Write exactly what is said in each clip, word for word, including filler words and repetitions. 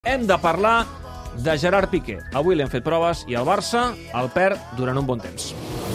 Hem de parlar de Gerard Piqué. Avui li hem fet proves i el Barça el perd durant un bon temps.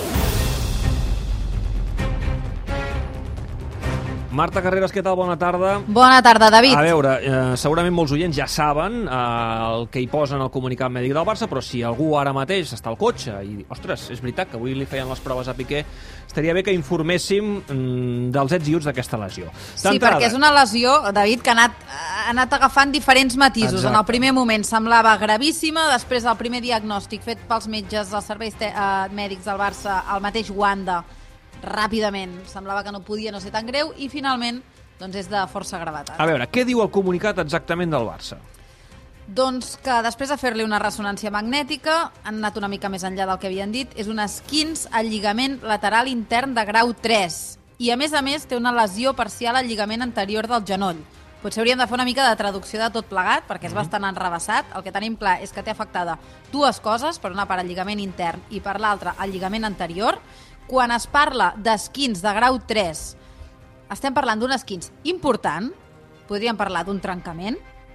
Marta Carreras, què tal? Bona tarda. Bona tarda, David. A veure, eh, segurament molts oients ja saben eh, el que hi posen al comunicat mèdic del Barça, però si algú ara mateix està al cotxe i, ostres, és veritat que avui li feien les proves a Piqué, estaria bé que informéssim mm, dels ets i uts d'aquesta lesió. Sí, perquè és una lesió, David, que ha anat, ha anat agafant diferents matisos. Exacte. En el primer moment semblava gravíssima, després el primer diagnòstic fet pels metges dels serveis te- eh, mèdics del Barça, el mateix Wanda, ràpidament semblava que no podia no ser tan greu i finalment doncs és de força gravetat. A veure, què diu el comunicat exactament del Barça? Doncs que després de fer-li una ressonància magnètica han anat una mica més enllà del que havien dit, és un esquinç al lligament lateral intern de grau tres i a més a més té una lesió parcial al lligament anterior del genoll. Potser hauríem de fer una mica de traducció de tot plegat perquè és bastant enrevessat. El que tenim clar és que té afectada dues coses, per una part el lligament intern i per l'altra el lligament anterior. Quan es parla d'esquinç de grau tres, estem parlant d'un esquinç important, podríem parlar d'un trencament,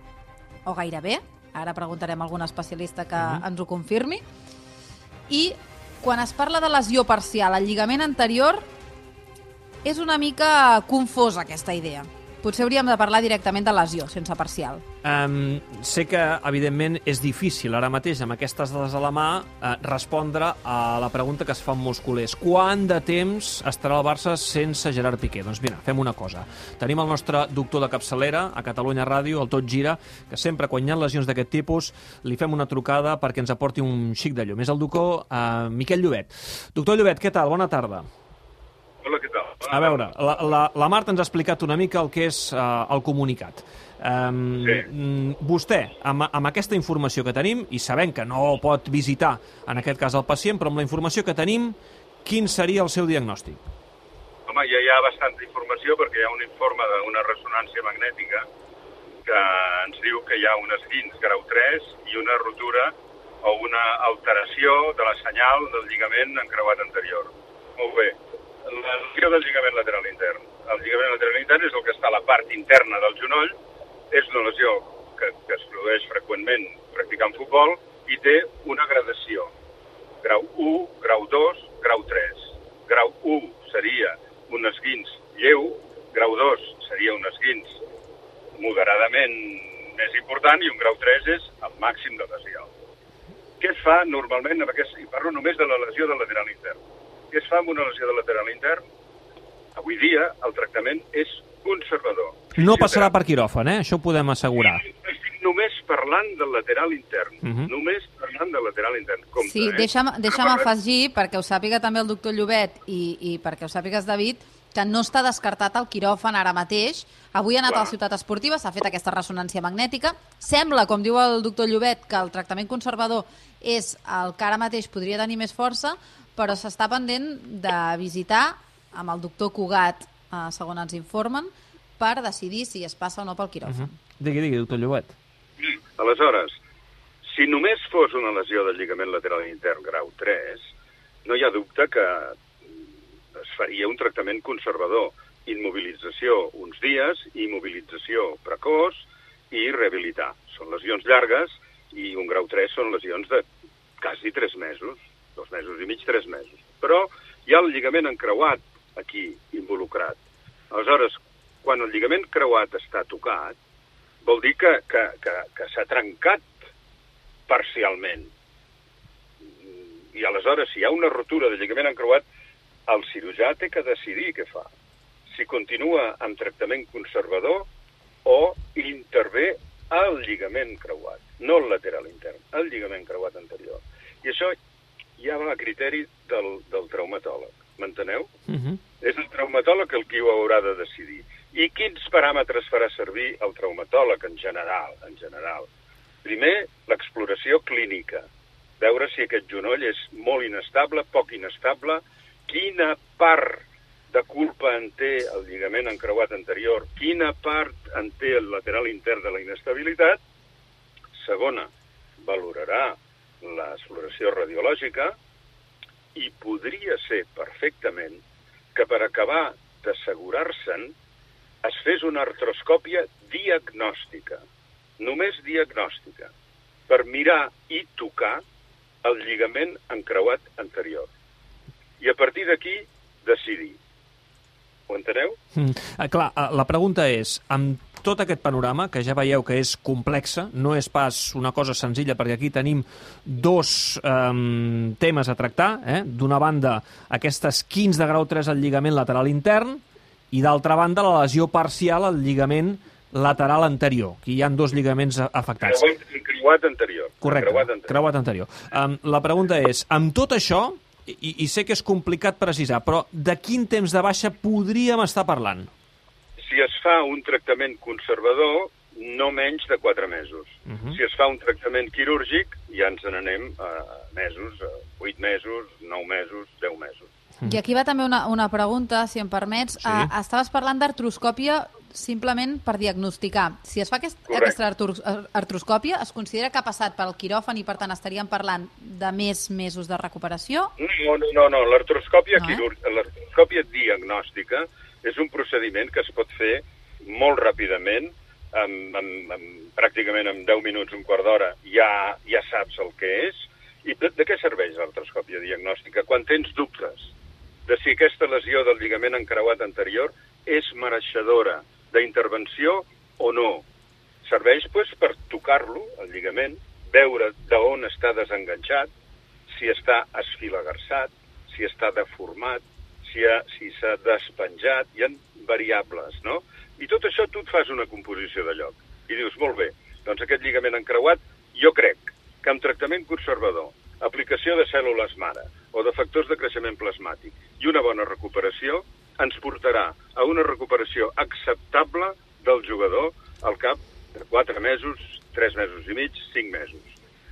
o gairebé, ara preguntarem a algun especialista que uh-huh. ens ho confirmi, i quan es parla de lesió parcial al lligament anterior, és una mica confosa aquesta idea. Potser hauríem de parlar directament de lesió, sense parcial. Um, sé que, evidentment, és difícil ara mateix, amb aquestes dades a la mà, uh, respondre a la pregunta que es fan molts culers. Quant de temps estarà el Barça sense Gerard Piqué? Doncs mira, fem una cosa. Tenim el nostre doctor de capçalera a Catalunya Ràdio, el Tot Gira, que sempre, quan hi ha lesions d'aquest tipus, li fem una trucada perquè ens aporti un xic de llum. És el doctor uh, Miquel Llobet. Doctor Llobet, què tal? Bona tarda. Hola, què tal? A veure, la, la, la Marta ens ha explicat una mica el que és uh, el comunicat. Um, sí. Vostè, amb, amb aquesta informació que tenim, i sabem que no pot visitar, en aquest cas, el pacient, però amb la informació que tenim, quin seria el seu diagnòstic? Home, ja hi ha bastanta informació perquè hi ha un informe d'una ressonància magnètica que ens diu que hi ha un esquinç grau tres i una rotura o una alteració de la senyal del lligament encreuat anterior. Molt bé. La lesió del lligament lateral intern. El lligament lateral intern és el que està a la part interna del genoll, és una lesió que, que es produeix freqüentment practicant futbol i té una gradació. Grau u, grau dos, grau tres. Grau u seria un esquinç lleu, grau dos seria un esquinç moderadament més important i un grau tres és el màxim de lesió. Què es fa normalment amb aquest... I parlo només de la lesió del lateral intern. Què es fa amb una lesió de lateral intern? Avui dia el tractament és conservador. No passarà per quiròfan, eh? Això ho podem assegurar. Estic només parlant del lateral intern. Uh-huh. Només parlant del lateral intern. Compte, Sí, eh? deixa'm, deixa'm afegir, perquè ho sàpiga també el doctor Llobet i, i perquè ho sàpigues, David, que no està descartat el quiròfan ara mateix. Avui ha anat Clar. a la Ciutat Esportiva, s'ha fet aquesta ressonància magnètica. Sembla, com diu el doctor Llobet, que el tractament conservador és el que ara mateix podria tenir més força, però s'està pendent de visitar amb el doctor Cugat, eh, segons ens informen, per decidir si es passa o no pel quiròfan. Uh-huh. Digui, digui, doctor Llobet. Aleshores, si només fos una lesió del lligament lateral intern grau tres, no hi ha dubte que es faria un tractament conservador, immobilització uns dies, immobilització precoç i rehabilitar. Són lesions llargues i un grau tres són lesions de quasi tres mesos, dos mesos i mig, tres mesos. Però hi ha el lligament encreuat aquí involucrat. Aleshores, quan el lligament creuat està tocat, vol dir que, que, que, que s'ha trencat parcialment. I aleshores, si hi ha una rotura del lligament encreuat, el cirurgià té que decidir què fa. Si continua amb tractament conservador o intervé el lligament creuat, no el lateral intern, el lligament creuat anterior. I això ja va a criteri del, del traumatòleg, m'enteneu? Uh-huh. És el traumatòleg el qui ho haurà de decidir. I quins paràmetres farà servir el traumatòleg en general? En general. Primer, l'exploració clínica. Veure si aquest genoll és molt inestable, poc inestable, quina part de culpa en té el lligament encreuat anterior, quina part en té el lateral intern de la inestabilitat. Segona, valorarà l'exploració radiològica i podria ser perfectament que per acabar d'assegurar-se'n es fes una artroscòpia diagnòstica. només diagnòstica, per mirar i tocar el lligament encreuat anterior. I a partir d'aquí, decidir. Ho enteneu? Mm. Ah, clar, la pregunta és, amb tot aquest panorama, que ja veieu que és complexa, no és pas una cosa senzilla, perquè aquí tenim dos eh, temes a tractar. Eh? D'una banda, aquestes quinze de grau tres al lligament lateral intern, i d'altra banda, la lesió parcial al lligament lateral anterior. Aquí hi ha dos lligaments afectats. Creuat anterior. Correcte, creuat anterior. creuat anterior. Um, la pregunta és, amb tot això, i, i sé que és complicat precisar, però de quin temps de baixa podríem estar parlant? Si es fa un tractament conservador, no menys de quatre mesos. Uh -huh. Si es fa un tractament quirúrgic, ja ens n'anem a mesos, a vuit mesos, nou mesos, deu mesos. Uh -huh. I aquí va també una, una pregunta, si em permets. Sí. Uh, estaves parlant d'artroscòpia simplement per diagnosticar. Si es fa aquest, aquesta artroscòpia, es considera que ha passat pel quiròfan i, per tant, estaríem parlant de més mesos de recuperació? No, no, no. no. L'artroscòpia no, eh? l'artroscòpia diagnòstica és un procediment que es pot fer molt ràpidament, en, en, en, pràcticament en deu minuts, un quart d'hora, ja, ja saps el que és. I de, de què serveix l'artroscòpia diagnòstica? Quan tens dubtes de si aquesta lesió del lligament encreuat anterior és mereixedora d'intervenció o no. Serveix pues, per tocar-lo, el lligament, veure d'on està desenganxat, si està esfilagarçat, si està deformat, si ha, si s'ha despenjat, hi ha variables, no? I tot això tu et fas una composició de lloc. I dius, molt bé, doncs aquest lligament encreuat, jo crec que amb tractament conservador, aplicació de cèl·lules mare o de factors de creixement plasmàtic i una bona recuperació, ens portarà a una recuperació acceptable del jugador al cap de quatre mesos, tres mesos i mig, cinc mesos.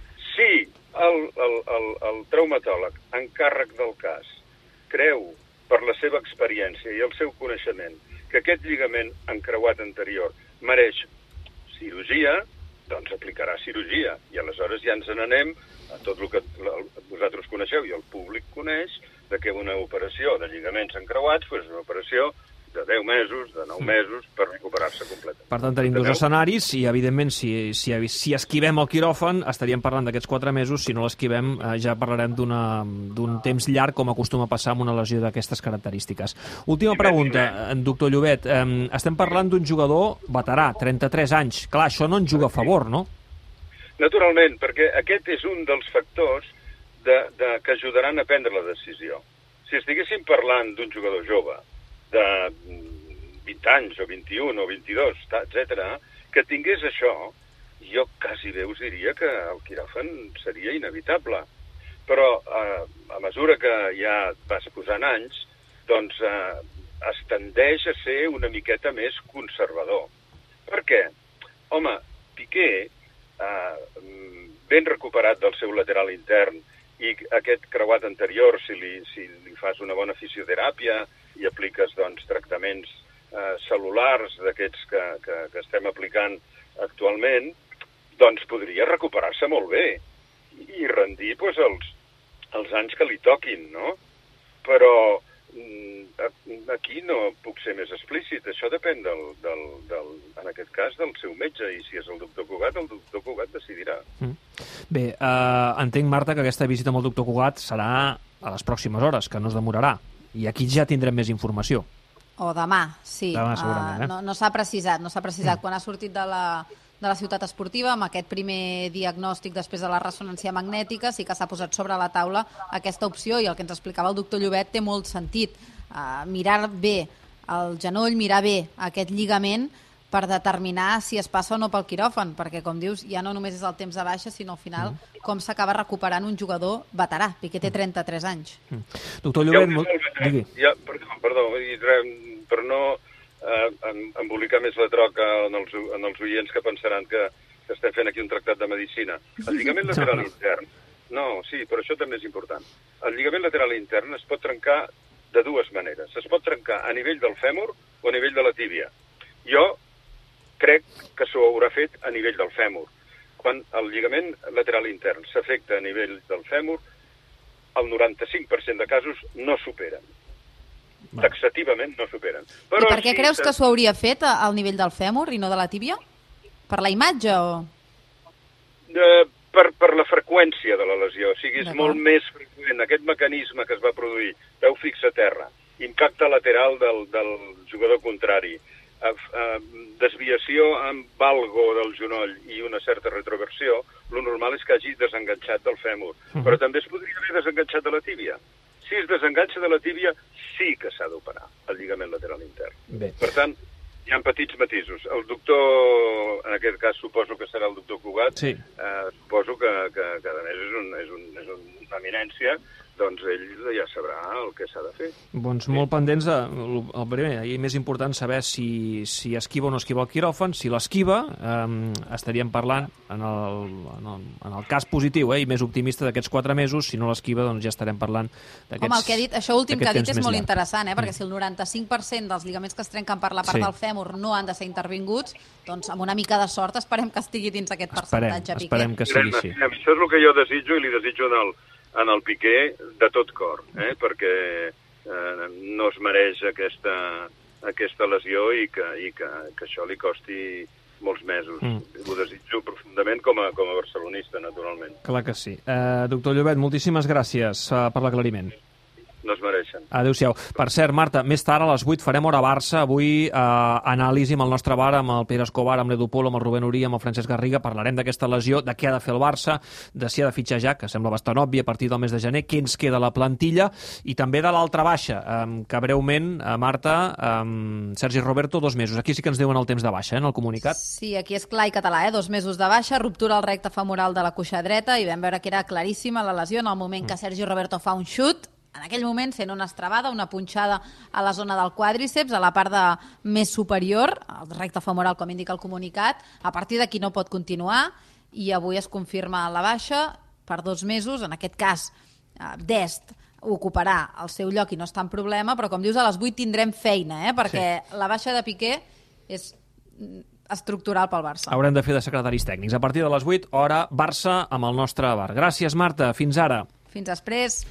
Si el, el, el, el traumatòleg en càrrec del cas creu, per la seva experiència i el seu coneixement, que aquest lligament encreuat anterior mereix cirurgia, doncs aplicarà cirurgia. I aleshores ja ens n'anem a tot el que vosaltres coneixeu i el públic coneix, de que una operació de lligaments encreuats és una operació de deu mesos, de nou mesos, per recuperar-se completament. Per tant, tenim dos escenaris i, evidentment, si, si, si esquivem el quiròfan, estaríem parlant d'aquests quatre mesos. Si no l'esquivem, eh, ja parlarem d'un temps llarg, com acostuma a passar amb una lesió d'aquestes característiques. Última pregunta, doctor Llobet. Eh, estem parlant d'un jugador veterà, trenta-tres anys. Clar, això no ens juga a favor, no? Naturalment, perquè aquest és un dels factors de, de, que ajudaran a prendre la decisió. Si estiguéssim parlant d'un jugador jove, de vint anys, o vint-i-un, o vint-i-dos, etcètera, que tingués això, jo quasi bé us diria que el quiròfan seria inevitable. Però eh, a mesura que ja vas posant anys, doncs eh, es tendeix a ser una miqueta més conservador. Per què? Home, Piqué, eh, ben recuperat del seu lateral intern, i aquest creuat anterior, si li, si li fas una bona fisioteràpia i apliques doncs, tractaments eh, cel·lulars d'aquests que, que, que estem aplicant actualment, doncs podria recuperar-se molt bé i rendir doncs, els, els anys que li toquin, no? Però aquí no puc ser més explícit. Això depèn, del, del, del, en aquest cas, del seu metge, i si és el doctor Cugat, el doctor Cugat decidirà. Mm. Bé, eh, entenc, Marta, que aquesta visita amb el doctor Cugat serà a les pròximes hores, que no es demorarà. I aquí ja tindrem més informació. O demà, sí. Demà, segurament, eh? Uh, no no s'ha precisat, no s'ha precisat. Mm. Quan ha sortit de la, de la ciutat esportiva, amb aquest primer diagnòstic després de la ressonància magnètica, sí que s'ha posat sobre la taula aquesta opció, i el que ens explicava el doctor Llobet té molt sentit. Uh, mirar bé el genoll, mirar bé aquest lligament per determinar si es passa o no pel quiròfan, perquè, com dius, ja no només és el temps de baixa, sinó al final mm. com s'acaba recuperant un jugador veterà, Piqué té trenta-tres anys. Mm. Doctor Llobet... Ja, digui. Ja, perdó, perdó, per no eh, embolicar més la troca en els, en els oients que pensaran que, que estem fent aquí un tractat de medicina. El lligament lateral intern... No, sí, però això també és important. El lligament lateral intern es pot trencar de dues maneres. Es pot trencar a nivell del fèmur o a nivell de la tíbia. Jo crec que s'ho haurà fet a nivell del fèmur. Quan el lligament lateral intern s'afecta a nivell del fèmur, el noranta-cinc per cent de casos no superen. Va. Taxativament no superen. Però I per què sí, creus que s'ho hauria fet al nivell del fèmur i no de la tíbia? Per la imatge o...? Eh, per, per la freqüència de la lesió, o sigui, és molt més freqüent. Aquest mecanisme que es va produir, peu fix a terra, impacte lateral del, del jugador contrari, eh, eh, desviació amb valgo del genoll i una certa retroversió, lo normal és que hagi desenganxat del fèmur. Uh-huh. Però també es podria haver desenganxat de la tíbia. Si es desenganxa de la tíbia, sí que s'ha d'operar el lligament lateral intern. Bé. Per tant, hi ha petits matisos. El doctor, en aquest cas suposo que serà el doctor Cugat, sí. eh, suposo que, que, que a més és, un, és, un, és una eminència, doncs ell ja sabrà el que s'ha de fer. Doncs molt pendents de, el primer, i més important saber si, si esquiva o no esquiva el quiròfan. Si l'esquiva, eh, estaríem parlant en el, en el, en el cas positiu, eh, i més optimista d'aquests quatre mesos. Si no l'esquiva, doncs ja estarem parlant d'aquests Home, el que ha dit, això últim que ha dit és molt llarg. interessant, eh, perquè si el noranta-cinc per cent dels lligaments que es trenquen per la part sí. del fèmur no han de ser intervinguts, doncs amb una mica de sort esperem que estigui dins aquest percentatge. Esperem, esperem que sigui així. Això és el que jo desitjo i li desitjo en el en el Piqué de tot cor, eh? perquè eh, no es mereix aquesta, aquesta lesió i, que, i que, que això li costi molts mesos. Mm. Ho desitjo profundament com a, com a barcelonista, naturalment. Clar que sí. Eh, doctor Llobet, moltíssimes gràcies uh, per l'aclariment. No es mereixen. Adéu-siau. Per cert, Marta, més tard a les vuit farem Hora Barça. Avui eh, anàlisi amb el nostre bar, amb el Pere Escobar, amb l'Edu Polo, amb el Rubén Uria, amb el Francesc Garriga. Parlarem d'aquesta lesió, de què ha de fer el Barça, de si ha de fitxar ja, que sembla bastant obvi, a partir del mes de gener, què ens queda a la plantilla, i també de l'altra baixa, eh, que breument, eh, Marta, eh, Sergi Roberto, dos mesos. Aquí sí que ens diuen el temps de baixa, eh, en el comunicat. Sí, aquí és clar i català, eh? Dos mesos de baixa, ruptura al recte femoral de la cuixa dreta, i vam veure que era claríssima la lesió en el moment que Sergi Roberto fa un xut, en aquell moment fent una estrabada, una punxada a la zona del quàdriceps, a la part de més superior, el recte femoral, com indica el comunicat. A partir d'aquí no pot continuar i avui es confirma la baixa per dos mesos. En aquest cas, Dest ocuparà el seu lloc i no està en problema, però com dius, a les vuit tindrem feina, eh? perquè sí. la baixa de Piqué és estructural pel Barça. Haurem de fer de secretaris tècnics. A partir de les vuit, hora Barça amb el nostre bar. Gràcies, Marta. Fins ara. Fins després.